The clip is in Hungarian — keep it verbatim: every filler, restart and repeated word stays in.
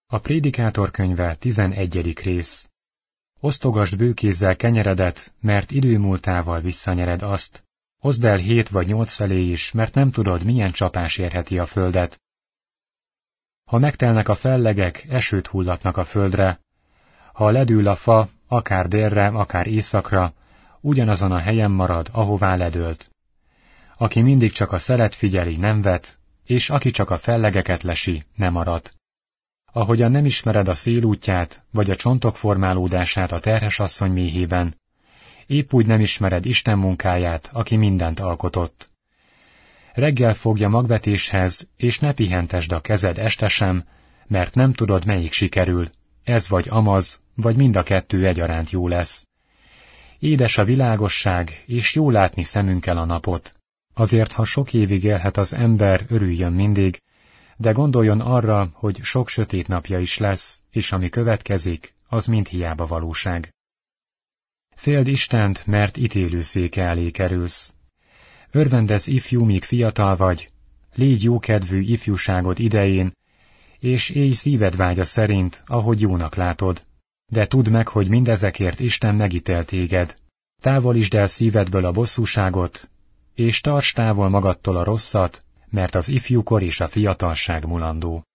A Prédikátor könyve tizenegyedik rész. Osztogasd bőkézzel kenyeredet, mert idő múltával visszanyered azt. Oszd el hét vagy nyolc felé is, mert nem tudod, milyen csapás érheti a földet. Ha megtelnek a fellegek, esőt hullatnak a földre. Ha ledül a fa, akár délre, akár északra, ugyanazon a helyen marad, ahová ledőlt. Aki mindig csak a szelet figyeli, nem vet, és aki csak a fellegeket lesi, nem arat. Ahogyan nem ismered a szél útját, vagy a csontok formálódását a terhes asszony méhében, épp úgy nem ismered Isten munkáját, aki mindent alkotott. Reggel fogja magvetéshez, és ne pihentesd a kezed este sem, mert nem tudod, melyik sikerül, ez vagy amaz, vagy mind a kettő egyaránt jó lesz. Édes a világosság, és jó látni szemünkkel a napot. Azért, ha sok évig élhet az ember, örüljön mindig, de gondoljon arra, hogy sok sötét napja is lesz, és ami következik, az mind hiába valóság. Féld Istent, mert ítélőszéke elé kerülsz. Örvendezz ifjú, míg fiatal vagy, légy jókedvű ifjúságod idején, és élj szíved vágya szerint, ahogy jónak látod. De tudd meg, hogy mindezekért Isten megítél téged. Távolítsd el szívedből a bosszúságot, és tartsd távol magadtól a rosszat, mert az ifjúkor és a fiatalság mulandó.